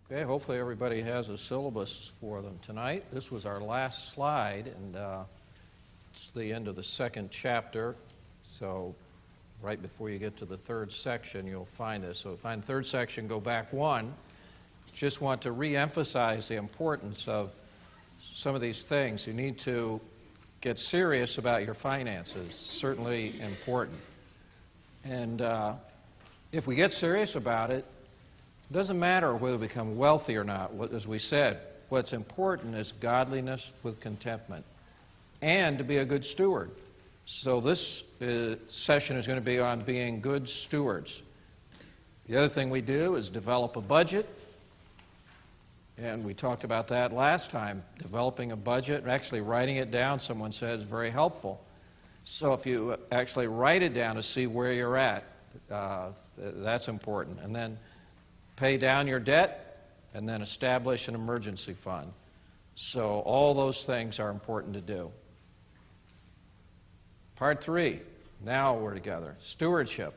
Okay, hopefully everybody has a syllabus for them tonight. This was our last slide, and it's the end of the second chapter. So right before you get to the third section, you'll find this. So find the third section, go back one. Just want to re-emphasize the importance of some of these things. You need to get serious about your finances. Certainly important. And if we get serious about it, it doesn't matter whether we become wealthy or not. As we said, what's important is godliness with contentment and to be a good steward. So this session is going to be on being good stewards. The other thing we do is develop a budget. And we talked about that last time. Developing a budget, actually writing it down, someone said, is very helpful. So if you actually write it down to see where you're at, that's important. And then pay down your debt, and then establish an emergency fund. So all those things are important to do. Part 3, now we're together. Stewardship.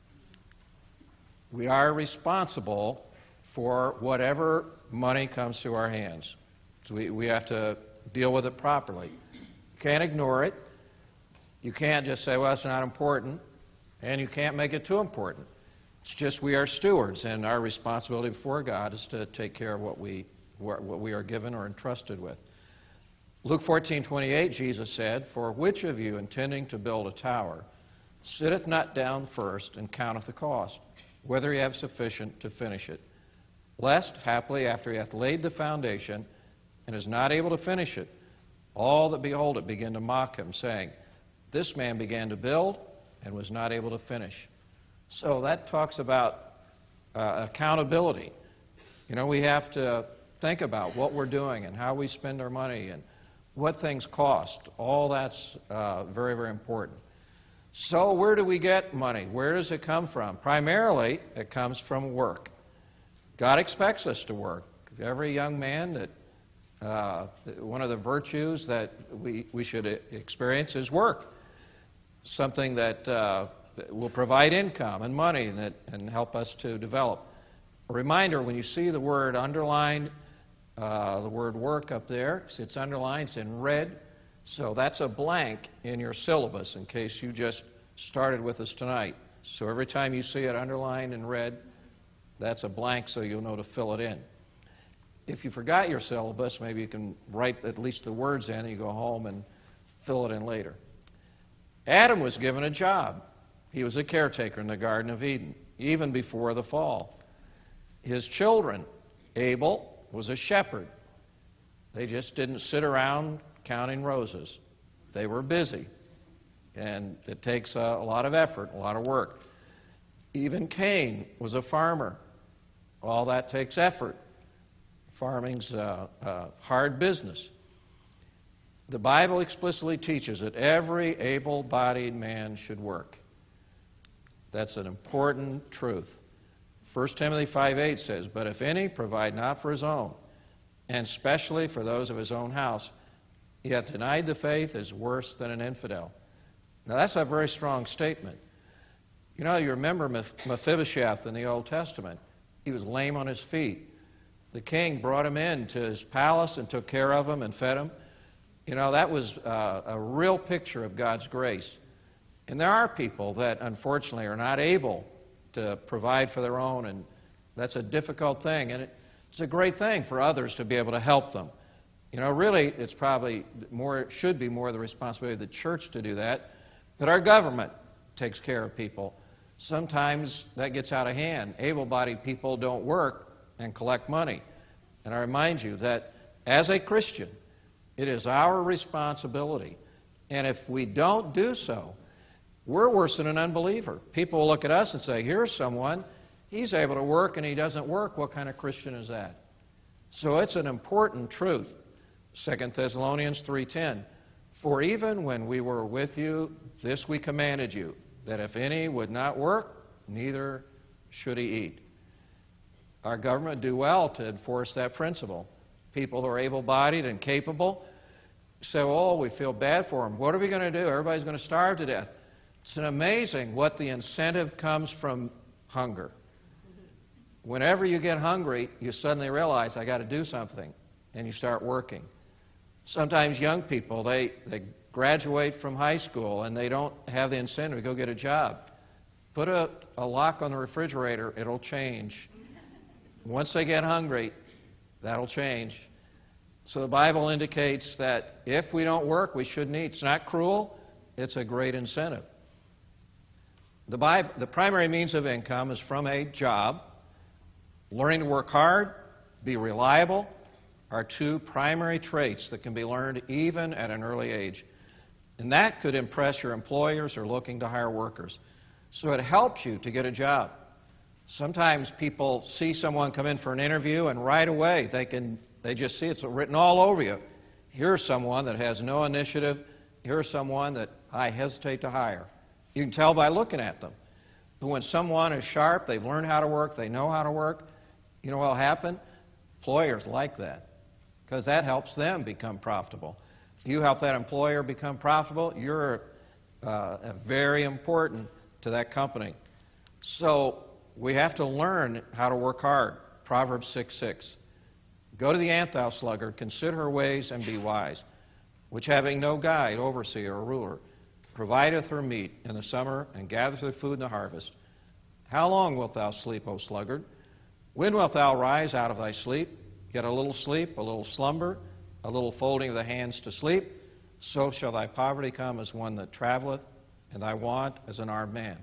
We are responsible for whatever money comes to our hands. So we have to deal with it properly. You can't ignore it. You can't just say, well, it's not important, and you can't make it too important. It's just we are stewards, and our responsibility before God is to take care of what we are given or entrusted with. Luke 14:28, Jesus said, "For which of you, intending to build a tower, sitteth not down first and counteth the cost, whether he have sufficient to finish it? Lest, haply, after he hath laid the foundation, and is not able to finish it, all that behold it begin to mock him, saying, This man began to build, and was not able to finish." So that talks about accountability. You know, we have to think about what we're doing and how we spend our money and what things cost. All that's very, very important. So where do we get money? Where does it come from? Primarily, it comes from work. God expects us to work. Every young man, one of the virtues that we should experience is work. Something that will provide income and money and help us to develop. A reminder, when you see the word underlined, the word work up there, it's underlined, it's in red. So that's a blank in your syllabus in case you just started with us tonight. So every time you see it underlined in red, that's a blank so you'll know to fill it in. If you forgot your syllabus, maybe you can write at least the words in and you go home and fill it in later. Adam was given a job. He was a caretaker in the Garden of Eden, even before the fall. His children, Abel was a shepherd. They just didn't sit around counting roses. They were busy. And it takes a lot of effort, a lot of work. Even Cain was a farmer. All that takes effort. Farming's a hard business. The Bible explicitly teaches that every able-bodied man should work. That's an important truth. 1 Timothy 5:8 says, "But if any provide not for his own, and especially for those of his own house, he hath denied the faith, is worse than an infidel." Now that's a very strong statement. You know, you remember Mephibosheth in the Old Testament. He was lame on his feet. The king brought him into his palace and took care of him and fed him. You know, that was a real picture of God's grace. And there are people that, unfortunately, are not able to provide for their own, and that's a difficult thing. And it's a great thing for others to be able to help them. You know, really, it's probably should be more the responsibility of the church to do that. But our government takes care of people. Sometimes that gets out of hand. Able-bodied people don't work and collect money. And I remind you that as a Christian, it is our responsibility. And if we don't do so, we're worse than an unbeliever. People will look at us and say, here's someone, he's able to work and he doesn't work. What kind of Christian is that? So it's an important truth. 2 Thessalonians 3:10, "For even when we were with you, this we commanded you, that if any would not work, neither should he eat." Our government do well to enforce that principle. People who are able-bodied and capable say, oh, we feel bad for them. What are we going to do? Everybody's going to starve to death. It's amazing what the incentive comes from hunger. Whenever you get hungry, you suddenly realize, I got to do something, and you start working. Sometimes young people, they graduate from high school and they don't have the incentive to go get a job. Put a lock on the refrigerator, it'll change. Once they get hungry, that'll change. So the Bible indicates that if we don't work, we shouldn't eat. It's not cruel, it's a great incentive. The primary means of income is from a job. Learning to work hard, be reliable, are two primary traits that can be learned even at an early age. And that could impress your employers who are looking to hire workers. So it helps you to get a job. Sometimes people see someone come in for an interview and right away they just see it's written all over you. Here's someone that has no initiative. Here's someone that I hesitate to hire. You can tell by looking at them. But when someone is sharp, they've learned how to work, they know how to work, you know what will happen? Employers like that because that helps them become profitable. You help that employer become profitable, you're very important to that company. So we have to learn how to work hard. Proverbs 6:6. Go to the ant-thou sluggard, consider her ways and be wise, which having no guide, overseer, or ruler, provideth her meat in the summer and gathereth her food in the harvest. How long wilt thou sleep, O sluggard? When wilt thou rise out of thy sleep? Get a little sleep, a little slumber, a little folding of the hands to sleep. So shall thy poverty come as one that traveleth, and thy want as an armed man.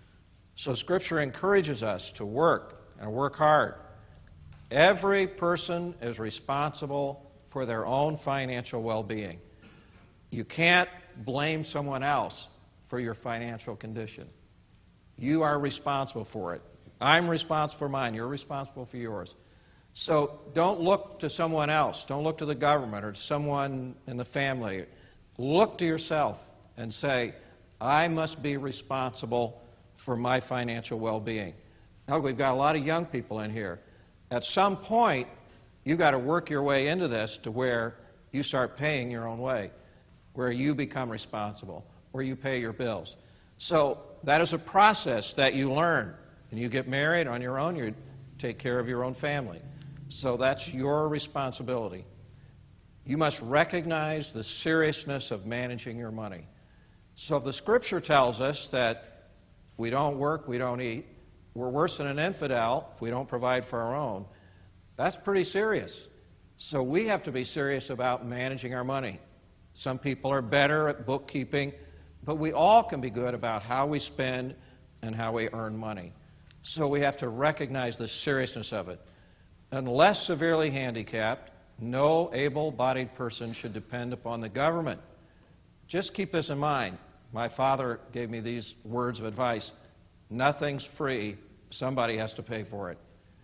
So Scripture encourages us to work and work hard. Every person is responsible for their own financial well-being. You can't blame someone else for your financial condition. You are responsible for it. I'm responsible for mine. You're responsible for yours. So don't look to someone else. Don't look to the government or to someone in the family. Look to yourself and say, I must be responsible for my financial well-being. Now, we've got a lot of young people in here. At some point, you've got to work your way into this to where you start paying your own way, where you become responsible, where you pay your bills. So that is a process that you learn. And you get married on your own, you take care of your own family. So that's your responsibility. You must recognize the seriousness of managing your money. So if the Scripture tells us that we don't work, we don't eat, we're worse than an infidel if we don't provide for our own, that's pretty serious. So we have to be serious about managing our money. Some people are better at bookkeeping, but we all can be good about how we spend and how we earn money. So we have to recognize the seriousness of it. Unless severely handicapped, no able-bodied person should depend upon the government. Just keep this in mind. My father gave me these words of advice. Nothing's free. Somebody has to pay for it.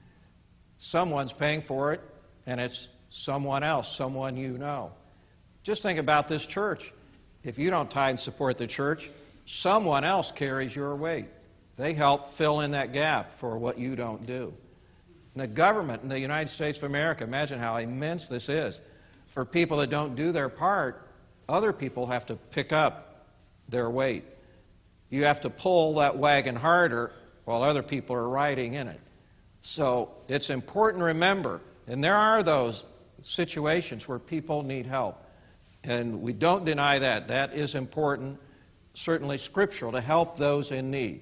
Someone's paying for it, and it's someone else, someone you know. Just think about this church. If you don't tithe and support the church, someone else carries your weight. They help fill in that gap for what you don't do. And the government in the United States of America, imagine how immense this is. For people that don't do their part, other people have to pick up their weight. You have to pull that wagon harder while other people are riding in it. So it's important to remember, and there are those situations where people need help. And we don't deny that. That is important, certainly scriptural, to help those in need.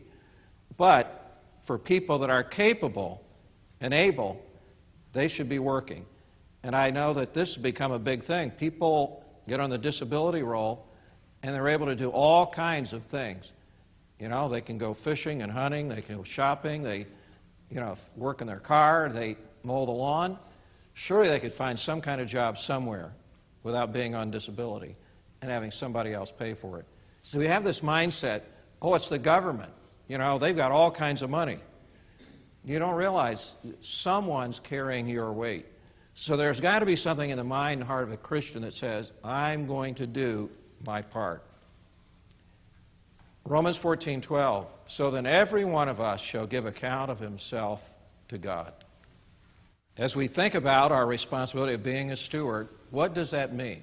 But for people that are capable and able, they should be working. And I know that this has become a big thing. People get on the disability roll, and they're able to do all kinds of things. You know, they can go fishing and hunting, they can go shopping, they, work in their car, they mow the lawn. Surely they could find some kind of job somewhere without being on disability and having somebody else pay for it. So we have this mindset, oh, it's the government. They've got all kinds of money. You don't realize someone's carrying your weight. So there's got to be something in the mind and heart of a Christian that says, I'm going to do my part. Romans 14:12, so then every one of us shall give account of himself to God. As we think about our responsibility of being a steward, what does that mean?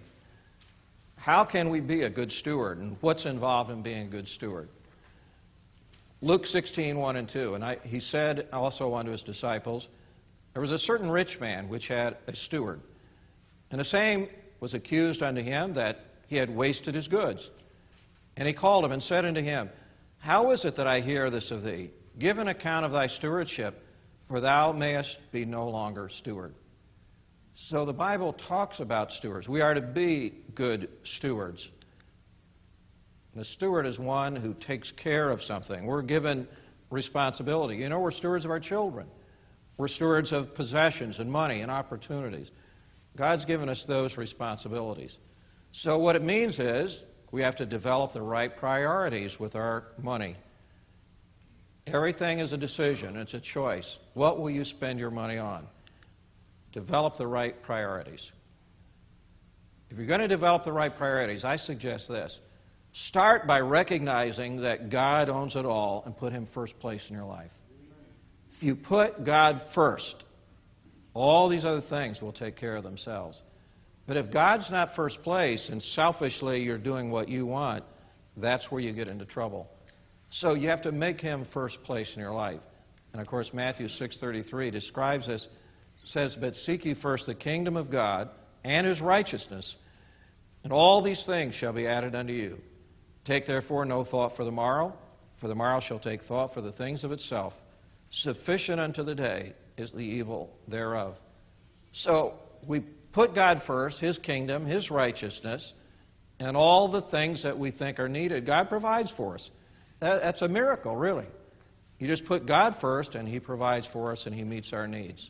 How can we be a good steward, and what's involved in being a good steward? Luke 16:1 and 2, and he said also unto his disciples, there was a certain rich man which had a steward, and the same was accused unto him that he had wasted his goods. And he called him and said unto him, how is it that I hear this of thee? Give an account of thy stewardship, for thou mayest be no longer steward. So the Bible talks about stewards. We are to be good stewards. And a steward is one who takes care of something. We're given responsibility. You know, we're stewards of our children. We're stewards of possessions and money and opportunities. God's given us those responsibilities. So what it means is we have to develop the right priorities with our money. Everything is a decision. It's a choice. What will you spend your money on? Develop the right priorities. If you're going to develop the right priorities, I suggest this. Start by recognizing that God owns it all and put Him first place in your life. If you put God first, all these other things will take care of themselves. But if God's not first place and selfishly you're doing what you want, that's where you get into trouble. So you have to make Him first place in your life. And of course, Matthew 6:33 describes this. It says, but seek ye first the kingdom of God and His righteousness, and all these things shall be added unto you. Take therefore no thought for the morrow shall take thought for the things of itself. Sufficient unto the day is the evil thereof. So we put God first, His kingdom, His righteousness, and all the things that we think are needed. God provides for us. That's a miracle, really. You just put God first, and He provides for us, and He meets our needs.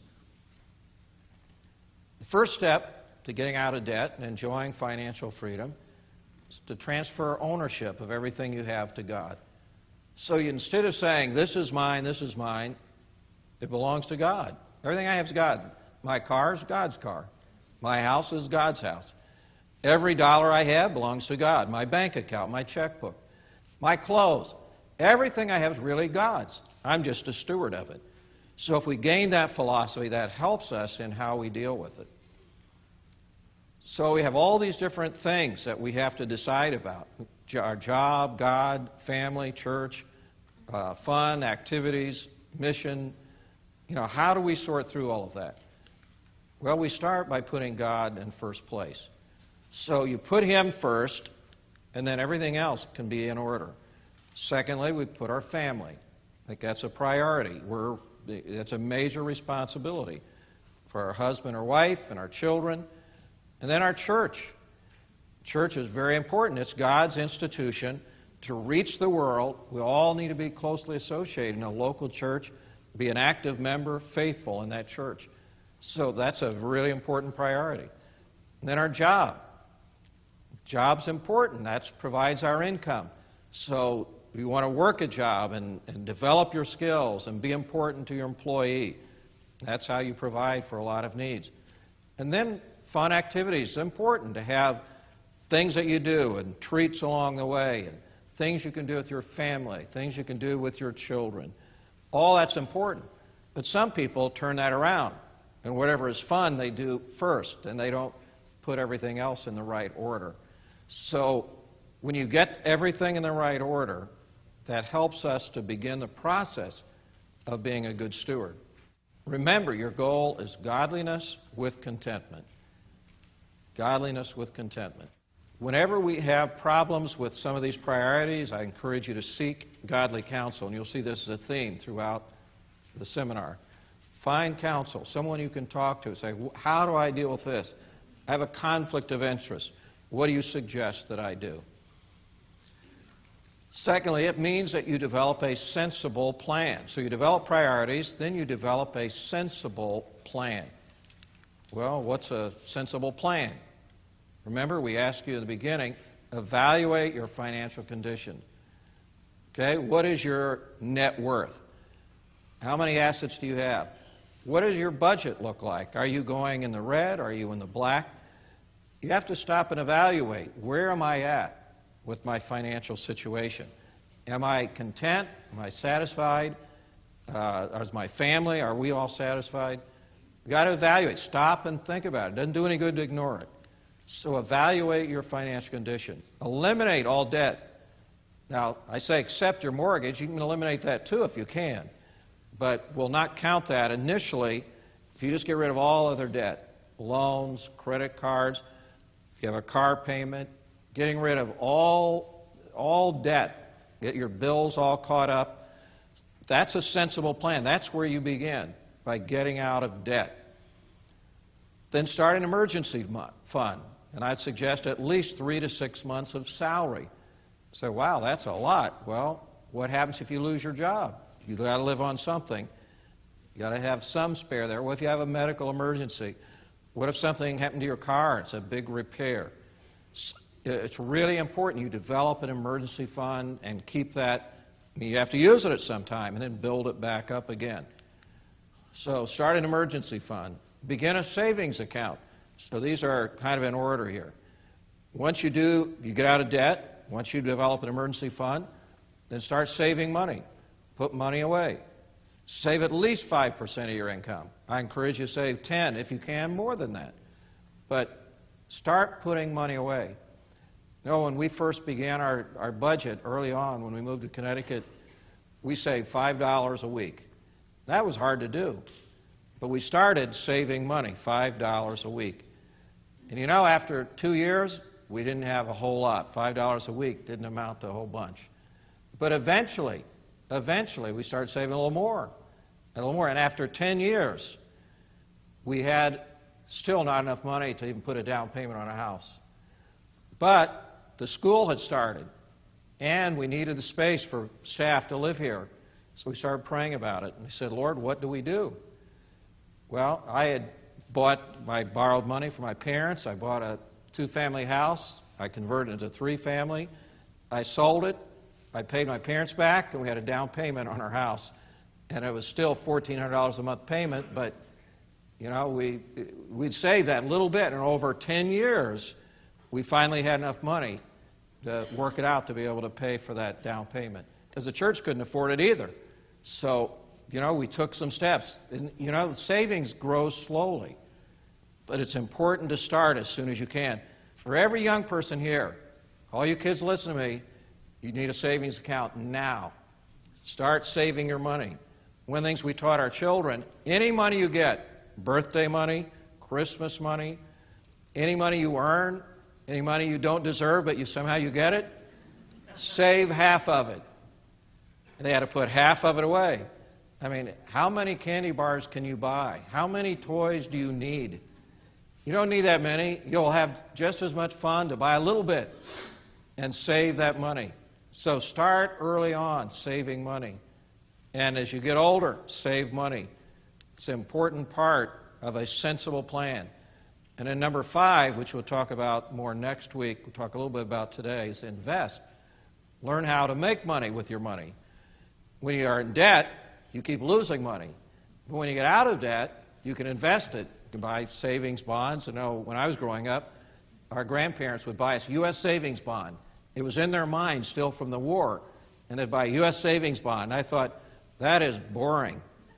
The first step to getting out of debt and enjoying financial freedom is to transfer ownership of everything you have to God. So instead of saying, this is mine, it belongs to God. Everything I have is God. My car is God's car. My house is God's house. Every dollar I have belongs to God. My bank account, my checkbook, my clothes. Everything I have is really God's. I'm just a steward of it. So if we gain that philosophy, that helps us in how we deal with it. So we have all these different things that we have to decide about. Our job, God, family, church, fun, activities, mission. You know, how do we sort through all of that? Well, we start by putting God in first place. So you put Him first, and then everything else can be in order. Secondly, we put our family. I think that's a priority. It's a major responsibility for our husband or wife and our children. And then our church. Church is very important. It's God's institution to reach the world. We all need to be closely associated in a local church, be an active member, faithful in that church. So that's a really important priority. And then our job. Job's important. That provides our income. So you want to work a job and develop your skills and be important to your employee. That's how you provide for a lot of needs. And then fun activities. It's important to have things that you do and treats along the way and things you can do with your family, things you can do with your children. All that's important. But some people turn that around. And whatever is fun, they do first, and they don't put everything else in the right order. So when you get everything in the right order, that helps us to begin the process of being a good steward. Remember, your goal is godliness with contentment. Godliness with contentment. Whenever we have problems with some of these priorities, I encourage you to seek godly counsel, and you'll see this as a theme throughout the seminar. Find counsel, someone you can talk to. Say, how do I deal with this? I have a conflict of interest. What do you suggest that I do? Secondly, it means that you develop a sensible plan. So you develop priorities, then you develop a sensible plan. Well, what's a sensible plan? Remember, we asked you at the beginning, evaluate your financial condition. Okay, what is your net worth? How many assets do you have? What does your budget look like? Are you going in the red? Are you in the black? You have to stop and evaluate. Where am I at with my financial situation? Am I content? Am I satisfied? Is my family, are we all satisfied? You've got to evaluate. Stop and think about it. It doesn't do any good to ignore it. So evaluate your financial condition. Eliminate all debt. Now, I say accept your mortgage. You can eliminate that too if you can. But we'll not count that initially if you just get rid of all other debt, loans, credit cards, if you have a car payment, getting rid of all debt, get your bills all caught up. That's a sensible plan. That's where you begin, by getting out of debt. Then start an emergency fund. And I'd suggest at least 3 to 6 months of salary. Say, wow, that's a lot. Well, what happens if you lose your job? You've got to live on something. You've got to have some spare there. What if you have a medical emergency? What if something happened to your car? It's a big repair. It's really important you develop an emergency fund and keep that. You have to use it at some time and then build it back up again. So start an emergency fund. Begin a savings account. So these are kind of in order here. Once you do, you get out of debt. Once you develop an emergency fund, then start saving money. Put money away. Save at least 5% of your income. I encourage you to save 10 if you can, more than that. But start putting money away. You know, when we first began our budget early on, when we moved to Connecticut, we saved $5 a week. That was hard to do. But we started saving money, $5 a week. And you know, after 2 years, we didn't have a whole lot. $5 a week didn't amount to a whole bunch. But eventually, we started saving a little more. And after 10 years, we had still not enough money to even put a down payment on a house. But the school had started, and we needed the space for staff to live here. So we started praying about it. And we said, Lord, what do we do? Well, I borrowed money from my parents. I bought a 2-family house. I converted it into 3-family. I sold it. I paid my parents back, and we had a down payment on our house. And it was still $1,400 a month payment, but, you know, we'd saved that little bit. And over 10 years, we finally had enough money to work it out to be able to pay for that down payment. Because the church couldn't afford it either. So, you know, we took some steps. And, you know, the savings grows slowly. But it's important to start as soon as you can. For every young person here, all you kids listen to me, you need a savings account now. Start saving your money. One of the things we taught our children, any money you get, birthday money, Christmas money, any money you earn, any money you don't deserve but somehow you get it, save half of it. And they had to put half of it away. I mean, how many candy bars can you buy? How many toys do you need? You don't need that many. You'll have just as much fun to buy a little bit and save that money. So start early on saving money. And as you get older, save money. It's an important part of a sensible plan. And then number 5, which we'll talk about more next week, we'll talk a little bit about today, is invest. Learn how to make money with your money. When you are in debt, you keep losing money. But when you get out of debt, you can invest it. You can buy savings bonds. I know when I was growing up, our grandparents would buy us U.S. savings bond. It was in their mind still from the war. And they'd buy a U.S. savings bond. And I thought, that is boring.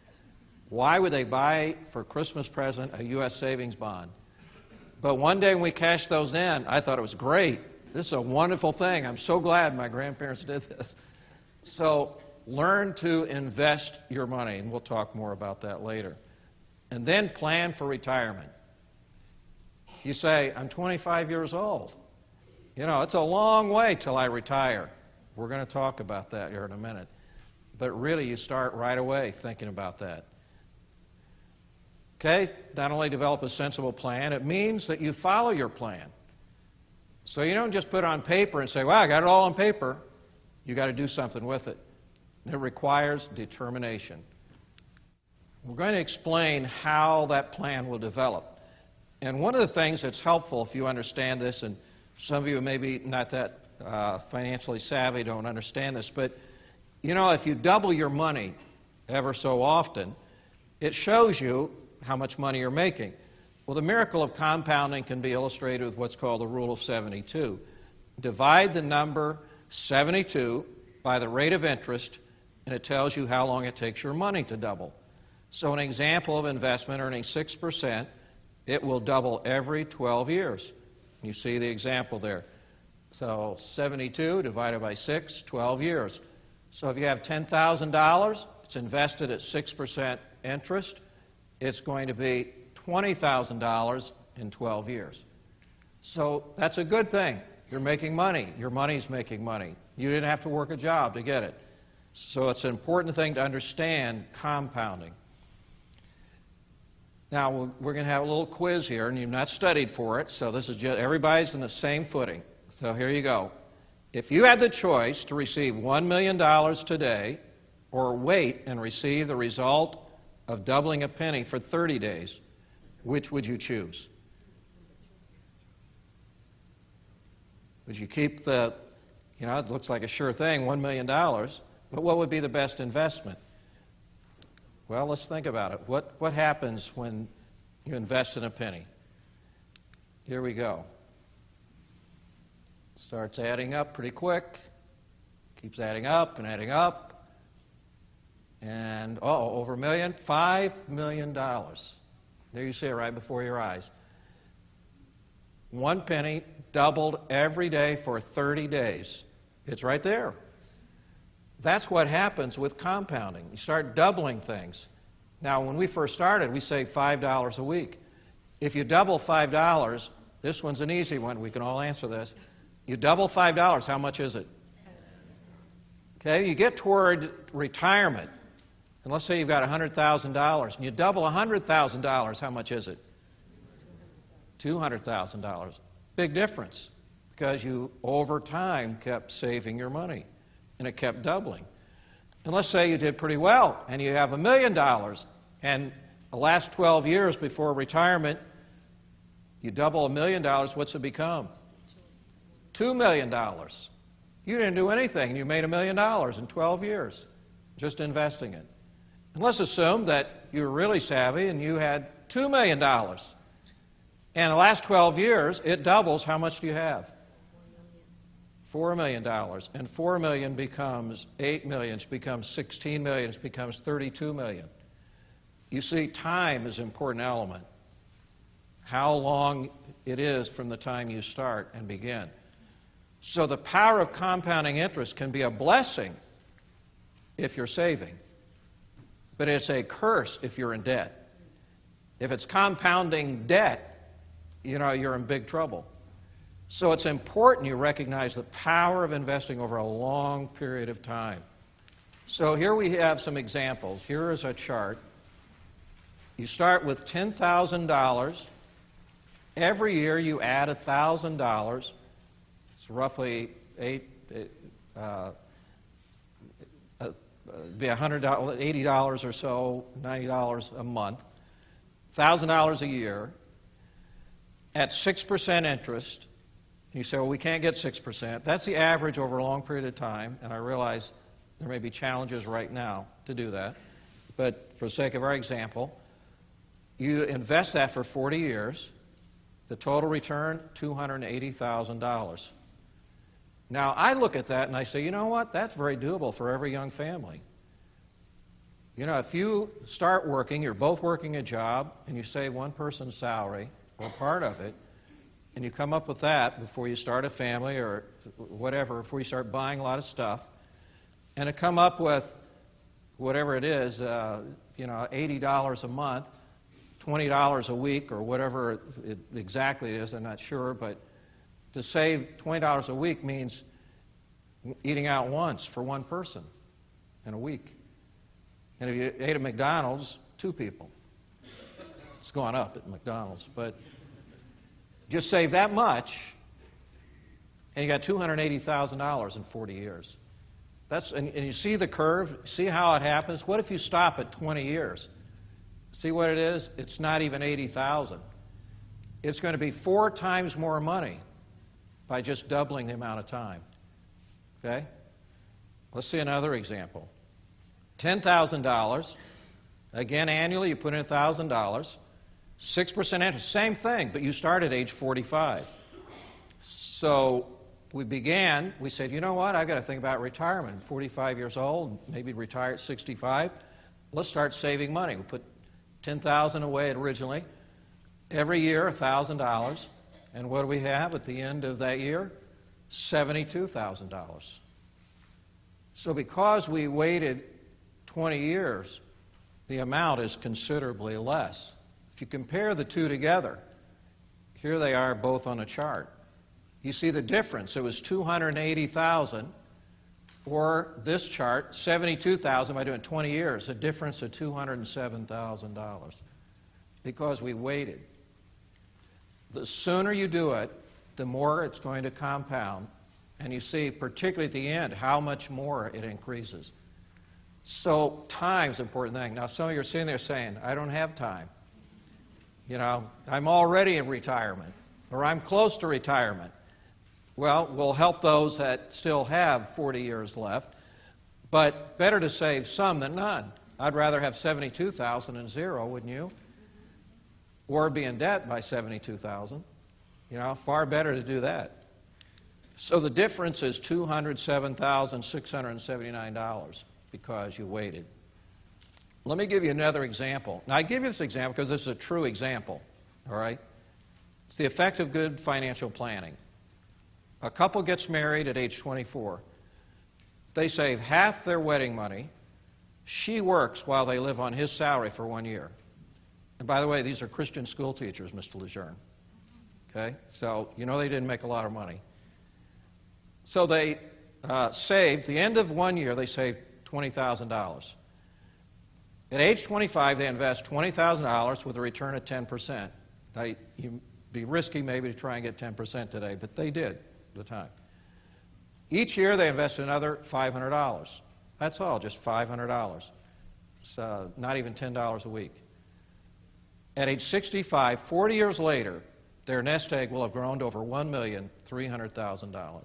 Why would they buy for Christmas present a U.S. savings bond? But one day when we cashed those in, I thought it was great. This is a wonderful thing. I'm so glad my grandparents did this. So learn to invest your money, and we'll talk more about that later. And then plan for retirement. You say, I'm 25 years old. You know, it's a long way till I retire. We're going to talk about that here in a minute. But really, you start right away thinking about that. Okay? Not only develop a sensible plan, it means that you follow your plan. So you don't just put it on paper and say, well, I got it all on paper. You've got to do something with it. And it requires determination. We're going to explain how that plan will develop. And one of the things that's helpful, if you understand this, and some of you maybe not that financially savvy don't understand this, but you know, if you double your money ever so often, it shows you how much money you're making. Well, the miracle of compounding can be illustrated with what's called the rule of 72. Divide the number 72 by the rate of interest, and it tells you how long it takes your money to double. So an example of investment earning 6%, it will double every 12 years. You see the example there. So 72 divided by 6, 12 years. So if you have $10,000, it's invested at 6% interest, it's going to be $20,000 in 12 years. So that's a good thing. You're making money. Your money's making money. You didn't have to work a job to get it. So it's an important thing to understand compounding. Now, we're going to have a little quiz here, and you've not studied for it, so this is just, everybody's in the same footing. So here you go. If you had the choice to receive $1 million today or wait and receive the result of doubling a penny for 30 days, which would you choose? Would you keep the, it looks like a sure thing, $1 million, but what would be the best investment? Well, let's think about it. What happens when you invest in a penny? Here we go. Starts adding up pretty quick, keeps adding up and adding up, and, over $1 million, $5 million. There you see it right before your eyes. 1 penny doubled every day for 30 days. It's right there. That's what happens with compounding. You start doubling things. Now, when we first started, we saved $5 a week. If you double $5, this one's an easy one. We can all answer this. You double $5, how much is it? Okay, you get toward retirement, and let's say you've got $100,000, and you double $100,000, how much is it? $200,000. Big difference, because you, over time, kept saving your money, and it kept doubling. And let's say you did pretty well, and you have $1 million, and the last 12 years before retirement, you double $1 million, what's it become? $2 million. You didn't do anything, and you made $1 million in 12 years, just investing it. And let's assume that you were really savvy and you had $2 million. And the last 12 years, it doubles. How much do you have? $4 million. And $4 million becomes $8 million, it becomes $16 million, it becomes $32 million. You see, time is an important element. How long it is from the time you start and begin. So the power of compounding interest can be a blessing if you're saving, but it's a curse if you're in debt. If it's compounding debt, you're in big trouble. So it's important you recognize the power of investing over a long period of time. So here we have some examples. Here is a chart. You start with $10,000. Every year you add $1,000. It's roughly be $80 or so, $90 a month, $1,000 a year at 6% interest. You say, well, we can't get 6%. That's the average over a long period of time, and I realize there may be challenges right now to do that. But for the sake of our example, you invest that for 40 years. The total return, $280,000. Now, I look at that and I say, you know what? That's very doable for every young family. If you start working, you're both working a job, and you save one person's salary, or part of it, and you come up with that before you start a family or whatever, before you start buying a lot of stuff, and to come up with whatever it is, $80 a month, $20 a week, or whatever it exactly is, I'm not sure, but to save $20 a week means eating out once for one person in a week. And if you ate at McDonald's, 2 people. It's gone up at McDonald's, but just save that much, and you got $280,000 in 40 years. And you see the curve? See how it happens? What if you stop at 20 years? See what it is? It's not even $80,000. It's going to be 4 times more money by just doubling the amount of time. Okay? Let's see another example. $10,000. Again, annually, you put in $1,000. 6% interest, same thing, but you start at age 45. So we said, you know what, I've got to think about retirement. 45 years old, maybe retire at 65. Let's start saving money. We put $10,000 away originally. Every year, $1,000. And what do we have at the end of that year? $72,000. So because we waited 20 years, the amount is considerably less. If you compare the two together, here they are both on a chart. You see the difference. It was $280,000, or this chart, $72,000 by doing 20 years, a difference of $207,000 because we waited. The sooner you do it, the more it's going to compound. And you see, particularly at the end, how much more it increases. So time's an important thing. Now, some of you are sitting there saying, I don't have time. You know, I'm already in retirement, or I'm close to retirement. Well, we'll help those that still have 40 years left, but better to save some than none. I'd rather have $72,000 and zero, wouldn't you? Or be in debt by $72,000. You know, far better to do that. So the difference is $207,679 because you waited. Let me give you another example. Now, I give you this example because this is a true example, all right? It's the effect of good financial planning. A couple gets married at age 24. They save half their wedding money. She works while they live on his salary for 1 year. And by the way, these are Christian school teachers, Mr. Lejeune. Okay? So, you know they didn't make a lot of money. So they saved, the end of 1 year, they saved $20,000. At age 25, they invest $20,000 with a return of 10%. Now, you'd be risky maybe to try and get 10% today, but they did at the time. Each year, they invest another $500. That's all, just $500. It's not even $10 a week. At age 65, 40 years later, their nest egg will have grown to over $1,300,000.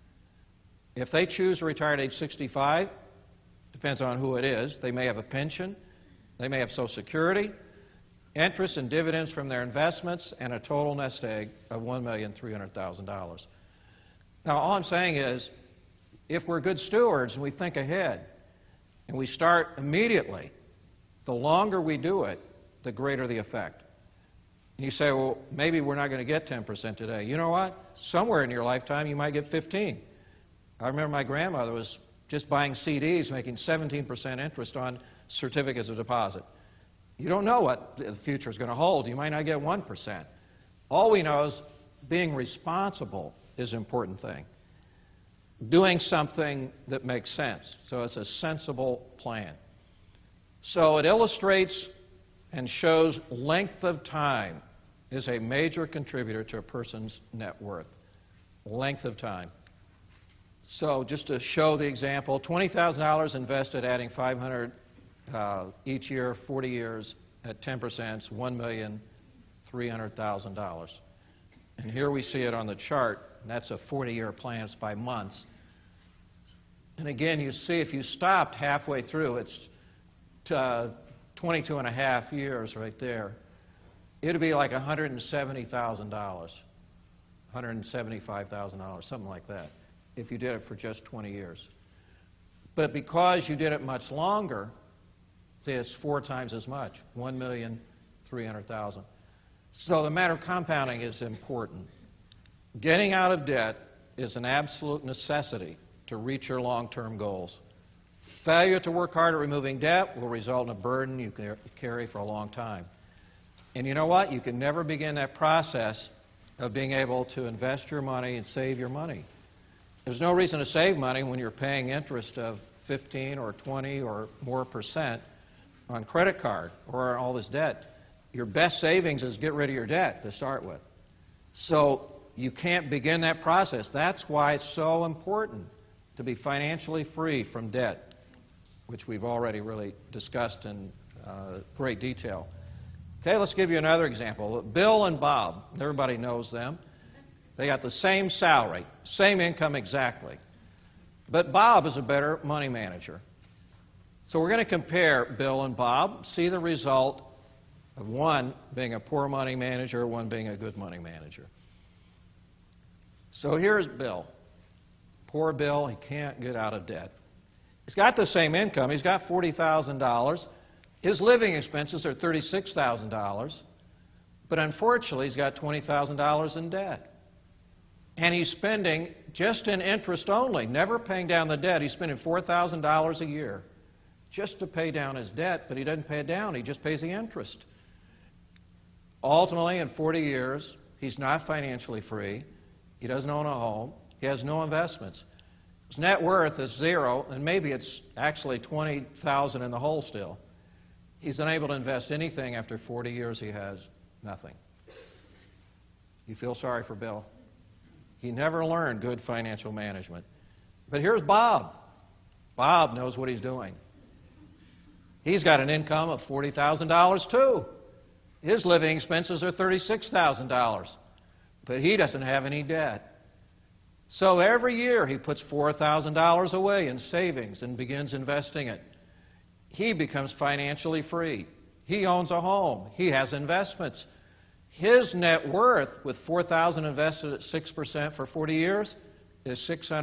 If they choose to retire at age 65, depends on who it is, they may have a pension, they may have Social Security, interest and dividends from their investments, and a total nest egg of $1,300,000. Now, all I'm saying is, if we're good stewards and we think ahead, and we start immediately, the longer we do it, the greater the effect. And you say, well, maybe we're not going to get 10% today. You know what? Somewhere in your lifetime, you might get 15. I remember my grandmother was just buying CDs, making 17% interest on certificates of deposit. You don't know what the future is going to hold. You might not get 1%. All we know is being responsible is an important thing. Doing something that makes sense. So it's a sensible plan. So it illustrates and shows length of time is a major contributor to a person's net worth. Length of time. So just to show the example, $20,000 invested, adding $500 each year, 40 years at 10%, is $1,300,000. And here we see it on the chart, and that's a 40-year plan. It's by months. And again, you see if you stopped halfway through, it's 22 and a half years right there. It would be like $170,000, $175,000, something like that, if you did it for just 20 years. But because you did it much longer, say it's 4 times as much, $1,300,000. So the matter of compounding is important. Getting out of debt is an absolute necessity to reach your long-term goals. Failure to work hard at removing debt will result in a burden you carry for a long time. And you know what? You can never begin that process of being able to invest your money and save your money. There's no reason to save money when you're paying interest of 15 or 20 or more % on credit card or all this debt. Your best savings is get rid of your debt to start with. So you can't begin that process. That's why it's so important to be financially free from debt, which we've already really discussed in great detail. Okay, let's give you another example. Bill and Bob, everybody knows them. They got the same salary, same income exactly. But Bob is a better money manager. So we're going to compare Bill and Bob, see the result of one being a poor money manager, one being a good money manager. So here's Bill. Poor Bill, he can't get out of debt. He's got the same income. He's got $40,000. His living expenses are $36,000. But unfortunately, he's got $20,000 in debt. And he's spending just in interest only, never paying down the debt. He's spending $4,000 a year just to pay down his debt, but he doesn't pay it down. He just pays the interest. Ultimately, in 40 years, he's not financially free. He doesn't own a home. He has no investments. His net worth is zero, and maybe it's actually $20,000 in the hole still. He's unable to invest anything. After 40 years, he has nothing. You feel sorry for Bill? He never learned good financial management. But here's Bob. Bob knows what he's doing. He's got an income of $40,000 too. His living expenses are $36,000. But he doesn't have any debt. So every year he puts $4,000 away in savings and begins investing it. He becomes financially free. He owns a home. He has investments. His net worth, with $4,000 invested at 6% for 40 years, is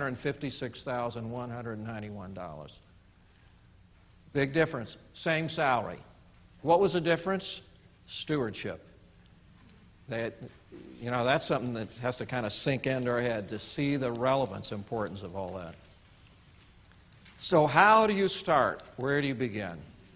$656,191. Big difference. Same salary. What was the difference? Stewardship. That's something that has to kind of sink into our head to see the relevance, importance of all that. So how do you start? Where do you begin?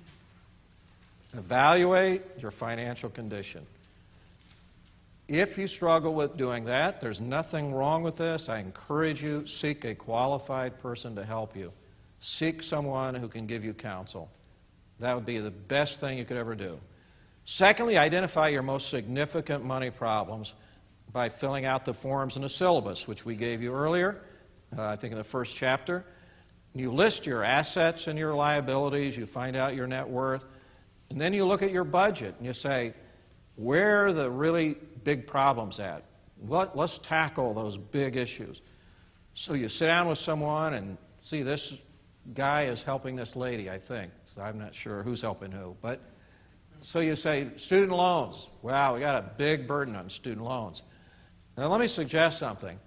Evaluate your financial condition. If you struggle with doing that, there's nothing wrong with this. I encourage you, seek a qualified person to help you. Seek someone who can give you counsel. That would be the best thing you could ever do. Secondly, identify your most significant money problems by filling out the forms in the syllabus, which we gave you earlier, I think in the first chapter. You list your assets and your liabilities. You find out your net worth. And then you look at your budget and you say, where are the really big problems at? Let's tackle those big issues. So you sit down with someone and see, this guy is helping this lady, I think. So I'm not sure who's helping who. But so you say, student loans. Wow, we got a big burden on student loans. Now let me suggest something.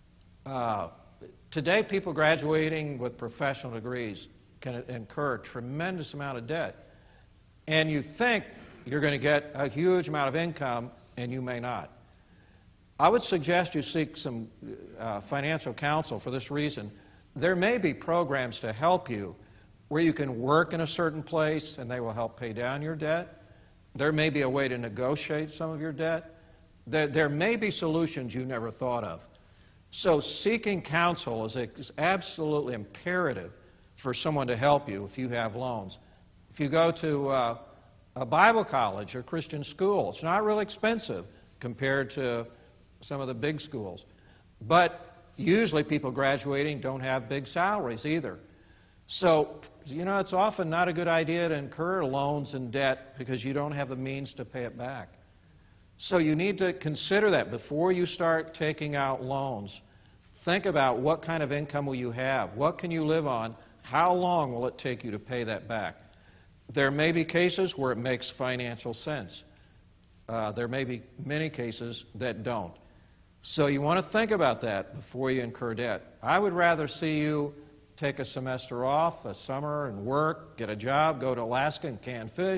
Today, people graduating with professional degrees can incur a tremendous amount of debt. And you think you're going to get a huge amount of income, and you may not. I would suggest you seek some financial counsel for this reason. There may be programs to help you where you can work in a certain place and they will help pay down your debt. There may be a way to negotiate some of your debt. There may be solutions you never thought of. So seeking counsel is absolutely imperative for someone to help you if you have loans. If you go to a Bible college or Christian school, it's not really expensive compared to some of the big schools. But usually people graduating don't have big salaries either. So, it's often not a good idea to incur loans and debt because you don't have the means to pay it back. So you need to consider that before you start taking out loans. Think about what kind of income will you have? What can you live on? How long will it take you to pay that back? There may be cases where it makes financial sense. There may be many cases that don't. So you want to think about that before you incur debt. I would rather see you take a semester off, a summer, and work, get a job, go to Alaska and can fish,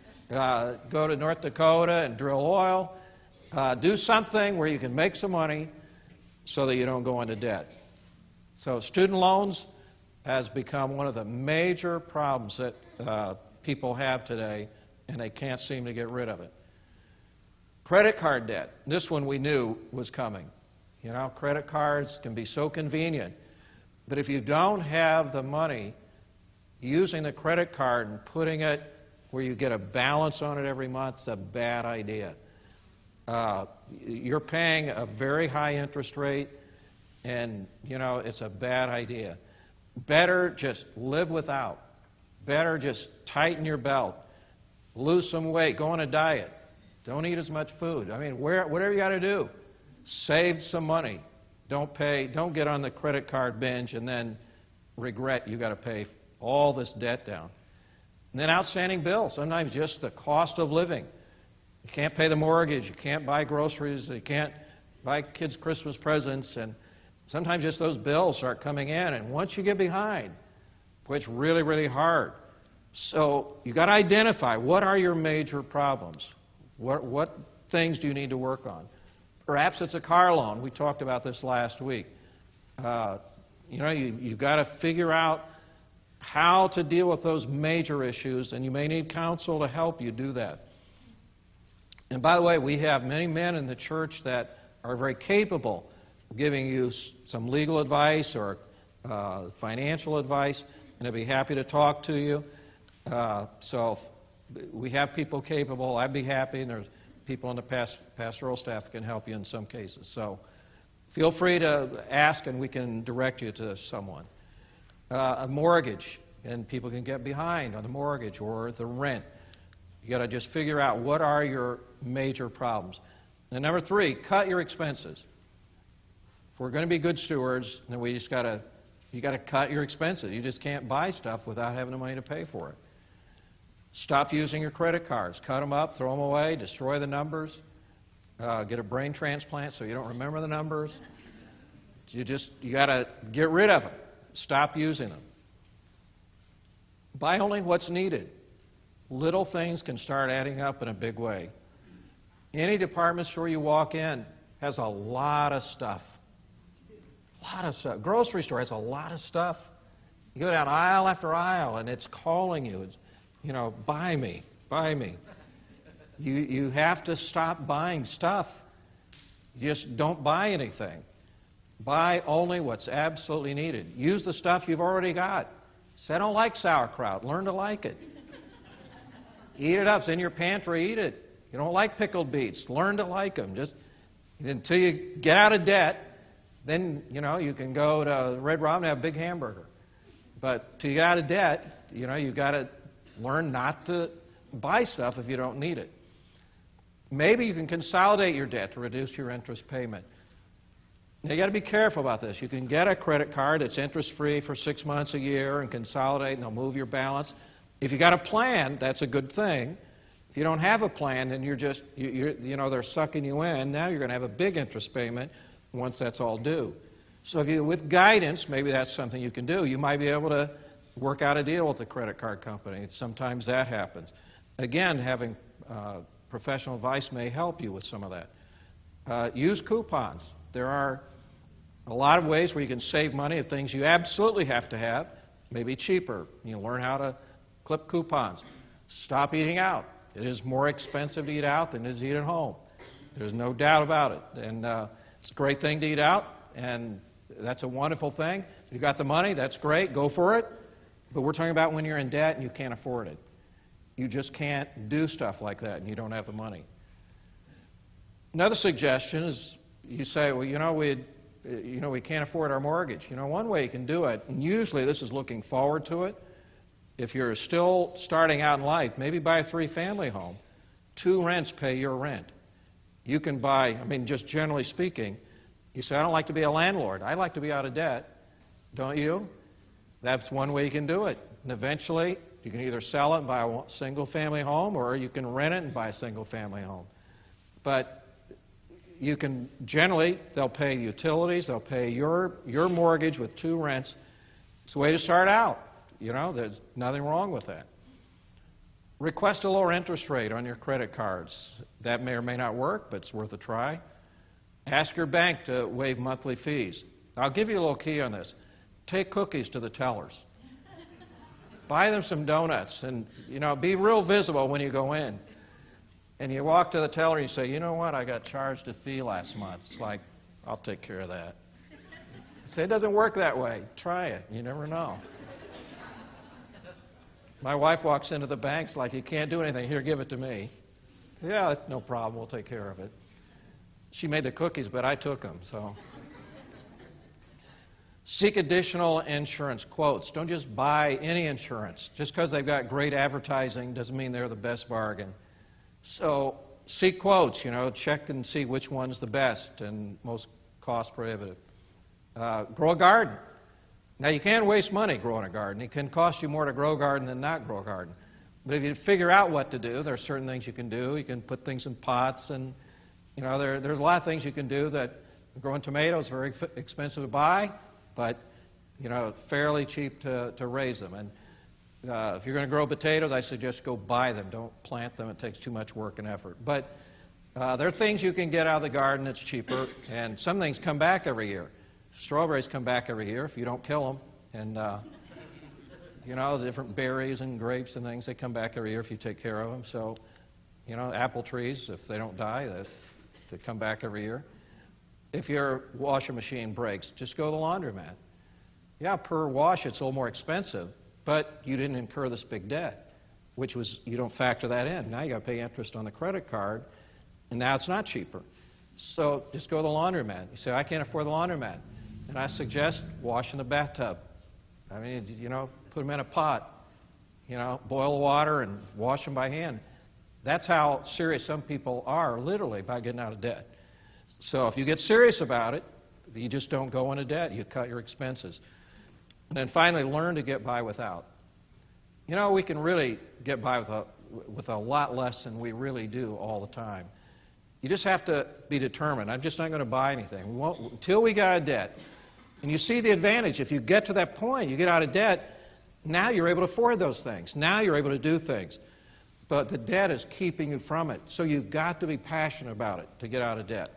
go to North Dakota and drill oil. Do something where you can make some money so that you don't go into debt. So student loans has become one of the major problems that people have today, and they can't seem to get rid of it. Credit card debt. This one we knew was coming. Credit cards can be so convenient. But if you don't have the money, using the credit card and putting it where you get a balance on it every month is a bad idea. You're paying a very high interest rate, and, it's a bad idea. Better just live without. Better just tighten your belt. Lose some weight. Go on a diet. Don't eat as much food. Whatever you got to do, save some money. Don't get on the credit card binge and then regret you got to pay all this debt down. And then outstanding bills. Sometimes just the cost of living. You can't pay the mortgage. You can't buy groceries. You can't buy kids' Christmas presents. And sometimes just those bills start coming in. And once you get behind, it's really, really hard. So you've got to identify what are your major problems. What things do you need to work on? Perhaps it's a car loan. We talked about this last week. You've got to figure out how to deal with those major issues, and you may need counsel to help you do that. And by the way, we have many men in the church that are very capable of giving you some legal advice or financial advice, and they'll be happy to talk to you. So we have people capable. I'd be happy, and there's people on the pastoral staff that can help you in some cases. So feel free to ask, and we can direct you to someone. A mortgage, and people can get behind on the mortgage or the rent. You got to just figure out what are your major problems. And number 3, cut your expenses. If we're going to be good stewards, then you got to cut your expenses. You just can't buy stuff without having the money to pay for it. Stop using your credit cards. Cut them up, throw them away, destroy the numbers. Get a brain transplant so you don't remember the numbers. You got to get rid of them. Stop using them. Buy only what's needed. Little things can start adding up in a big way. Any department store you walk in has a lot of stuff. A lot of stuff. Grocery store has a lot of stuff. You go down aisle after aisle, and it's calling you. It's, buy me, buy me. You have to stop buying stuff. Just don't buy anything. Buy only what's absolutely needed. Use the stuff you've already got. Say, I don't like sauerkraut. Learn to like it. Eat it up. It's in your pantry. Eat it. You don't like pickled beets. Learn to like them. Just until you get out of debt, then, you can go to Red Robin and have a big hamburger. But till you get out of debt, you've got to learn not to buy stuff if you don't need it. Maybe you can consolidate your debt to reduce your interest payment. Now, you got to be careful about this. You can get a credit card that's interest-free for 6 months, a year, and consolidate, and they'll move your balance. If you got a plan, that's a good thing. If you don't have a plan, then they're sucking you in. Now you're going to have a big interest payment once that's all due. So with guidance, maybe that's something you can do. You might be able to work out a deal with the credit card company. Sometimes that happens. Again, having professional advice may help you with some of that. Use coupons. There are a lot of ways where you can save money of things you absolutely have to have, maybe cheaper. You learn how to clip coupons. Stop eating out. It is more expensive to eat out than it is to eat at home. There's no doubt about it. And it's a great thing to eat out, and that's a wonderful thing. If you've got the money, that's great. Go for it. But we're talking about when you're in debt and you can't afford it. You just can't do stuff like that and you don't have the money. Another suggestion is you say, well, we can't afford our mortgage. One way you can do it, and usually this is looking forward to it. If you're still starting out in life, maybe buy a 3-family home. 2 rents pay your rent. You can buy, just generally speaking, you say, I don't like to be a landlord. I like to be out of debt. Don't you? That's one way you can do it. And eventually, you can either sell it and buy a single-family home, or you can rent it and buy a single-family home. But you can, generally, they'll pay utilities, they'll pay your mortgage with 2 rents. It's a way to start out. There's nothing wrong with that. Request a lower interest rate on your credit cards. That may or may not work, but it's worth a try. Ask your bank to waive monthly fees. I'll give you a little key on this. Take cookies to the tellers. Buy them some donuts, and, be real visible when you go in. And you walk to the teller and you say, you know what, I got charged a fee last month. It's like, I'll take care of that. Say, it doesn't work that way. Try it. You never know. My wife walks into the bank, it's like, you can't do anything. Here, give it to me. Yeah, that's no problem. We'll take care of it. She made the cookies, but I took them, so. Seek additional insurance quotes. Don't just buy any insurance. Just because they've got great advertising doesn't mean they're the best bargain. So seek quotes, check and see which one's the best and most cost prohibitive. Grow a garden. Now, you can waste money growing a garden. It can cost you more to grow a garden than not grow a garden. But if you figure out what to do, there are certain things you can do. You can put things in pots, and there's a lot of things you can do. That growing tomatoes is very expensive to buy, but fairly cheap to raise them. And if you're going to grow potatoes, I suggest go buy them. Don't plant them. It takes too much work and effort. But There are things you can get out of the garden that's cheaper, and some things come back every year. Strawberries come back every year if you don't kill them, and you know, the different berries and grapes and things, they come back every year if you take care of them. So, you know, apple trees, if they don't die, they come back every year. If your washing machine breaks, just go to the laundromat. Yeah, per wash it's a little more expensive, but you didn't incur this big debt, which was, you don't factor that in. Now you got to pay interest on the credit card, and now it's not cheaper. So just go to the laundromat. You say, I can't afford the laundromat. And I suggest wash in the bathtub. I mean, you know, put them in a pot, you know, boil the water and wash them by hand. That's how serious some people are, literally, by getting out of debt. So if you get serious about it, you just don't go into debt. You cut your expenses. And then finally, learn to get by without. You know, we can really get by with a lot less than we really do all the time. You just have to be determined. I'm just not going to buy anything. We won't, until we get out of debt. And you see the advantage. If you get to that point, you get out of debt, now you're able to afford those things. Now you're able to do things. But the debt is keeping you from it. So you've got to be passionate about it to get out of debt.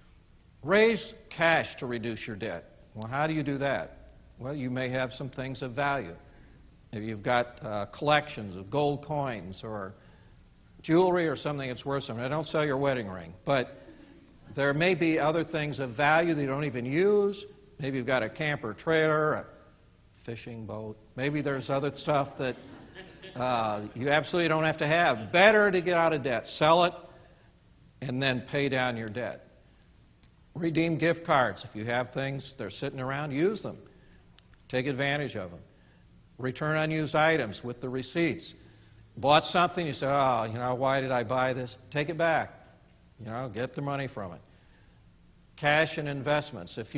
Raise cash to reduce your debt. Well, how do you do that? Well, you may have some things of value. If you've got collections of gold coins or jewelry or something that's worth something. I don't sell your wedding ring. But there may be other things of value that you don't even use. Maybe you've got a camper trailer, a fishing boat. Maybe there's other stuff that you absolutely don't have to have. Better to get out of debt. Sell it and then pay down your debt. Redeem gift cards. If you have things that are sitting around, use them. Take advantage of them. Return unused items with the receipts. Bought something, you say, oh, you know, why did I buy this? Take it back. You know, get the money from it. Cash and investments. If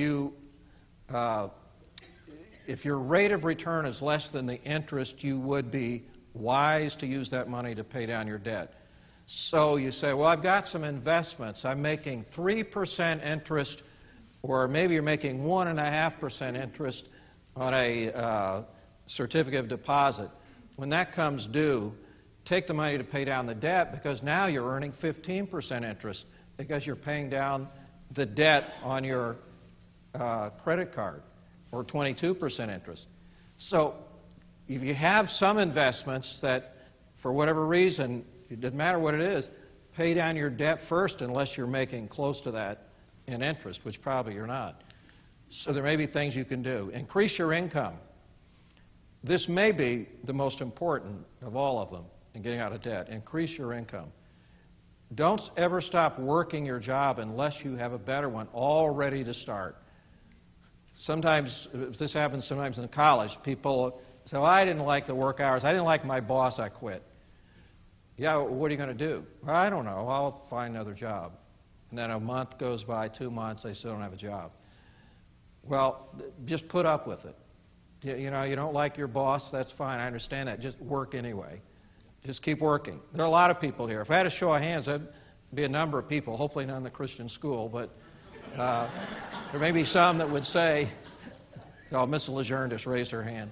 your rate of return is less than the interest, you would be wise to use that money to pay down your debt. So you say, well, I've got some investments. I'm making 3% interest, or maybe you're making 1.5% interest on a certificate of deposit. When that comes due, take the money to pay down the debt, because now you're earning 15% interest because you're paying down the debt on your credit card, or 22% interest. So if you have some investments that, for whatever reason, it doesn't matter what it is, pay down your debt first unless you're making close to that in interest, which probably you're not. So there may be things you can do. Increase your income. This may be the most important of all of them in getting out of debt. Increase your income. Don't ever stop working your job unless you have a better one all ready to start. Sometimes, this happens sometimes in college, people say, well, I didn't like the work hours. I didn't like my boss. I quit. Yeah, what are you going to do? Well, I don't know. I'll find another job. And then a month goes by, 2 months, they still don't have a job. Well, just put up with it. You know, you don't like your boss, that's fine. I understand that. Just work anyway. Just keep working. There are a lot of people here. If I had a show of hands, there'd be a number of people, hopefully not in the Christian school, but there may be some that would say, oh, Mrs. Lejeune just raised her hand.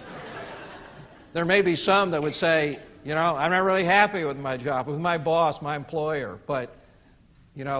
There may be some that would say, you know, I'm not really happy with my job, with my boss, my employer, but, you know,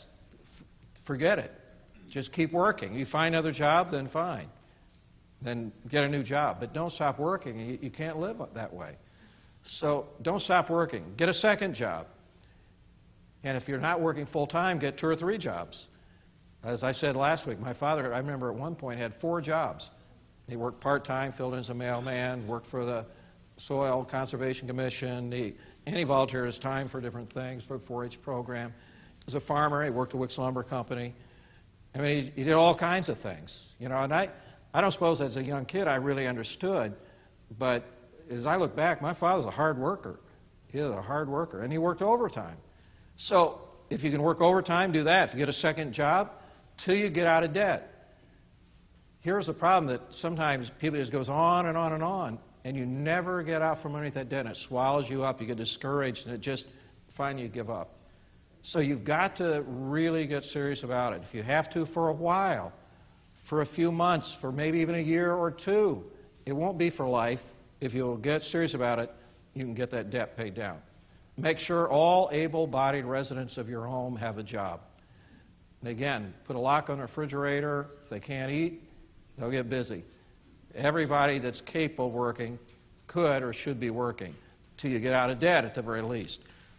forget it. Just keep working. You find another job, then fine. Then get a new job. But don't stop working. You can't live that way. So don't stop working. Get a second job. And if you're not working full-time, get 2 or 3 jobs. As I said last week, my father, I remember at one point, had 4 jobs. He worked part-time, filled in as a mailman, worked for the Soil Conservation Commission, and he volunteered his time for different things, for a 4-H program. As a farmer, he worked at Wicks Lumber Company. I mean, he did all kinds of things. You know, and I don't suppose as a young kid I really understood, but as I look back, my father was a hard worker. He was a hard worker, and he worked overtime. So if you can work overtime, do that. If you get a second job, till you get out of debt. Here's the problem, that sometimes people just goes on and on and on, and you never get out from underneath that debt, and it swallows you up. You get discouraged, and it just finally you give up. So you've got to really get serious about it. If you have to for a while, for a few months, for maybe even a year or 2, it won't be for life. If you'll get serious about it, you can get that debt paid down. Make sure all able-bodied residents of your home have a job. And again, put a lock on the refrigerator. If they can't eat, they'll get busy. Everybody that's capable of working could or should be working till you get out of debt at the very least.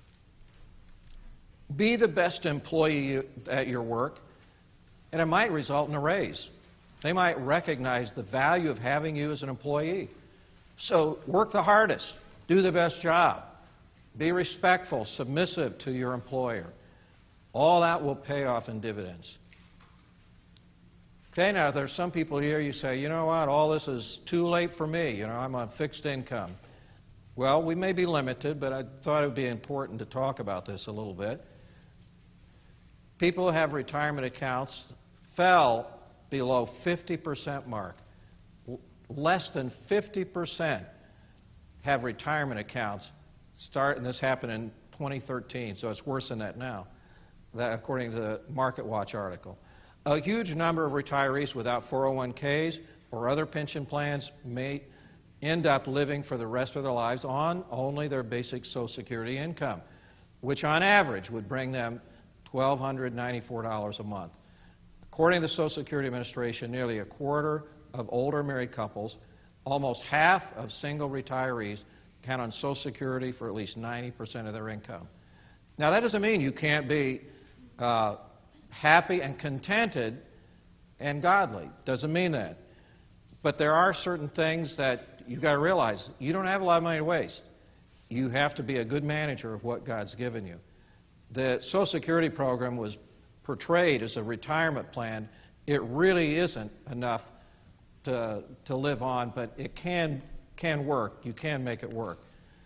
Be the best employee at your work, and it might result in a raise. They might recognize the value of having you as an employee. So work the hardest. Do the best job. Be respectful, submissive to your employer. All that will pay off in dividends. Okay, now there's some people here, you say, you know what, all this is too late for me. You know, I'm on fixed income. Well, we may be limited, but I thought it would be important to talk about this a little bit. People who have retirement accounts fell below 50% mark. Less than 50% have retirement accounts and this happened in 2013, so it's worse than that now, according to the MarketWatch article. A huge number of retirees without 401ks or other pension plans may end up living for the rest of their lives on only their basic Social Security income, which on average would bring them $1,294 a month. According to the Social Security Administration, nearly a quarter of older married couples, almost half of single retirees count on Social Security for at least 90% of their income. Now, that doesn't mean you can't be happy and contented and godly. Doesn't mean that. But there are certain things that you've got to realize. You don't have a lot of money to waste. You have to be a good manager of what God's given you. The Social Security program was portrayed as a retirement plan. It really isn't enough to live on, but it can work. You can make it work.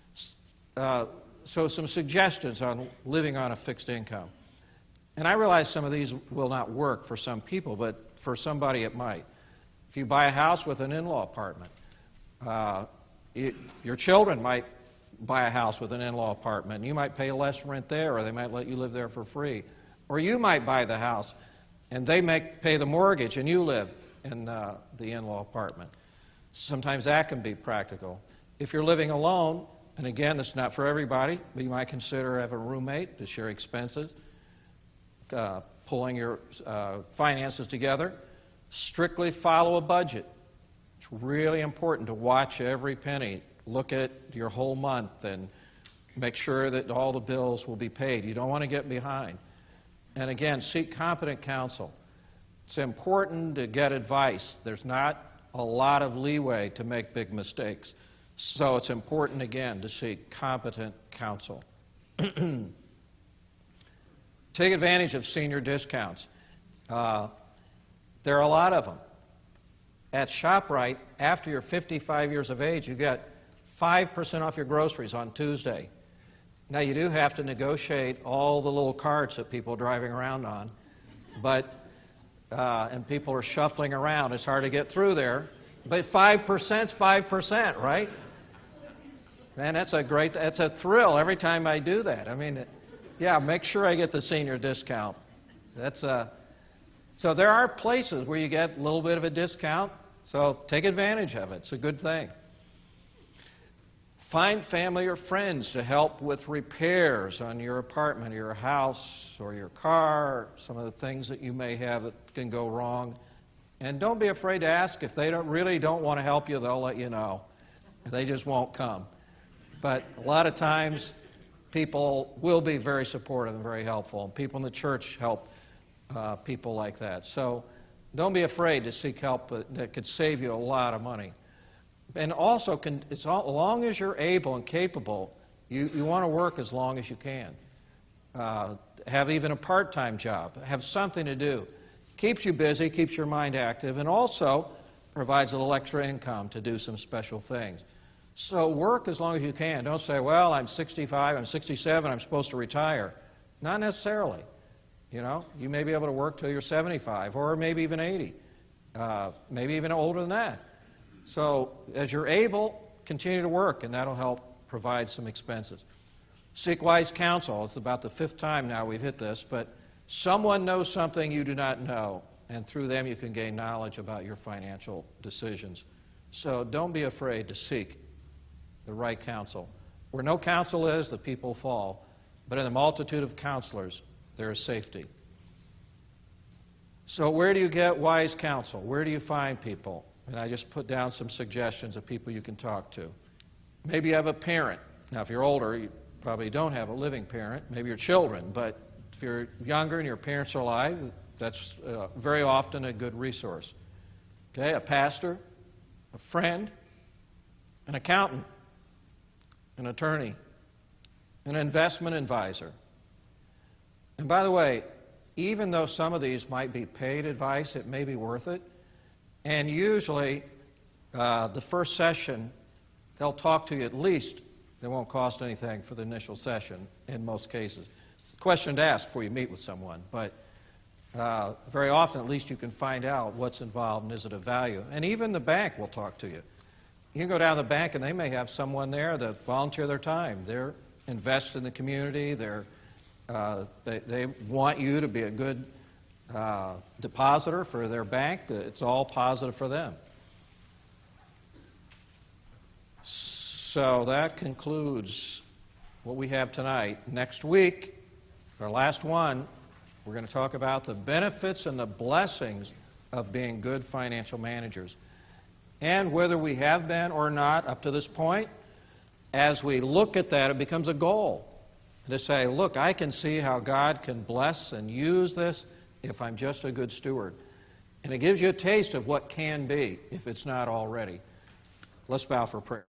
So some suggestions on living on a fixed income. And I realize some of these will not work for some people, but for somebody it might. If you buy a house with an in-law apartment, your children might buy a house with an in-law apartment. You might pay less rent there, or they might let you live there for free. Or you might buy the house, and they pay the mortgage, and you live in the in-law apartment. Sometimes that can be practical. If you're living alone, and again, it's not for everybody, but you might consider having a roommate to share expenses, pulling your finances together. Strictly follow a budget. It's really important to watch every penny. Look at your whole month and make sure that all the bills will be paid. You don't want to get behind. And again, seek competent counsel. It's important to get advice. There's not a lot of leeway to make big mistakes. So it's important, again, to seek competent counsel. Take advantage of senior discounts. There are a lot of them. At ShopRite, after you're 55 years of age, you get 5% off your groceries on Tuesday. Now, you do have to negotiate all the little carts that people are driving around on, but and people are shuffling around. It's hard to get through there. But 5%'s 5%, right? Man, that's a thrill every time I do that. I mean, yeah, make sure I get the senior discount. So there are places where you get a little bit of a discount, so take advantage of it. It's a good thing. Find family or friends to help with repairs on your apartment, or your house, or your car, some of the things that you may have that can go wrong. And don't be afraid to ask. If they really don't want to help you, they'll let you know. They just won't come. But a lot of times, people will be very supportive and very helpful. And people in the church help people like that. So don't be afraid to seek help that could save you a lot of money. And also, as long as you're able and capable, you want to work as long as you can. Have even a part-time job. Have something to do. Keeps you busy, keeps your mind active, and also provides a little extra income to do some special things. So work as long as you can. Don't say, well, I'm 65, I'm 67, I'm supposed to retire. Not necessarily. You know, you may be able to work till you're 75, or maybe even 80, maybe even older than that. So as you're able, continue to work, and that'll help provide some expenses. Seek wise counsel. It's about the 5th time now we've hit this, but someone knows something you do not know, and through them you can gain knowledge about your financial decisions. So don't be afraid to seek the right counsel. Where no counsel is, the people fall. But in the multitude of counselors, there is safety. So where do you get wise counsel? Where do you find people? And I just put down some suggestions of people you can talk to. Maybe you have a parent. Now, if you're older, you probably don't have a living parent. Maybe your children. But if you're younger and your parents are alive, that's very often a good resource. Okay, a pastor, a friend, an accountant, an attorney, an investment advisor. And by the way, even though some of these might be paid advice, it may be worth it. And usually, the first session, they'll talk to you at least. It won't cost anything for the initial session in most cases. It's a question to ask before you meet with someone, but very often at least you can find out what's involved and is it of value. And even the bank will talk to you. You can go down to the bank and they may have someone there that volunteer their time. They're invested in the community. They want you to be a good depositor for their bank. It's all positive for them. So that concludes what we have tonight. Next week, our last one, we're going to talk about the benefits and the blessings of being good financial managers. And whether we have been or not up to this point, as we look at that, it becomes a goal to say, look, I can see how God can bless and use this if I'm just a good steward. And it gives you a taste of what can be if it's not already. Let's bow for prayer.